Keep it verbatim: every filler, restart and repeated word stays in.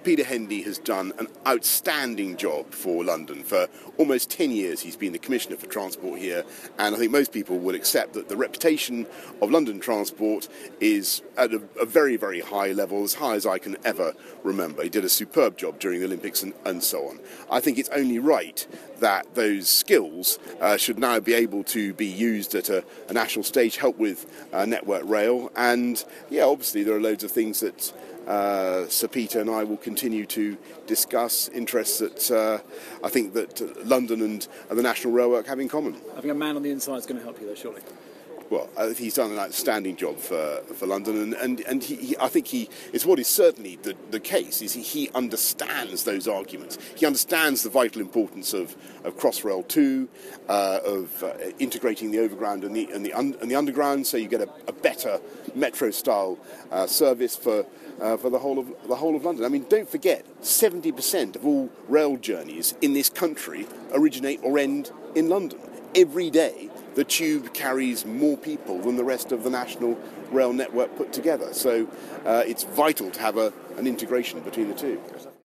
Peter Hendy has done an outstanding job for London. For almost ten years he's been the Commissioner for Transport here, and I think most people will accept that the reputation of London Transport is at a, a very, very high level, as high as I can ever remember. He did a superb job during the Olympics and, and so on. I think it's only right that those skills uh, should now be able to be used at a, a national stage, help with uh, Network Rail, and yeah, obviously there are loads of things that Uh, Sir Peter and I will continue to discuss, interests that uh, I think that London and, and the National Railway have in common. I think a man on the inside is going to help you there, surely. Well, uh, he's done an outstanding job for, for London, and, and, and he, he, I think he it's what is certainly the, the case, is he, he understands those arguments. He understands the vital importance of, of Crossrail two, uh, of uh, integrating the overground and the, and the, un, and the underground, so you get a, a better metro-style uh, service for Uh, for the whole of the whole of London. I mean, don't forget, seventy percent of all rail journeys in this country originate or end in London. Every day, the tube carries more people than the rest of the national rail network put together. So uh, it's vital to have a, an integration between the two.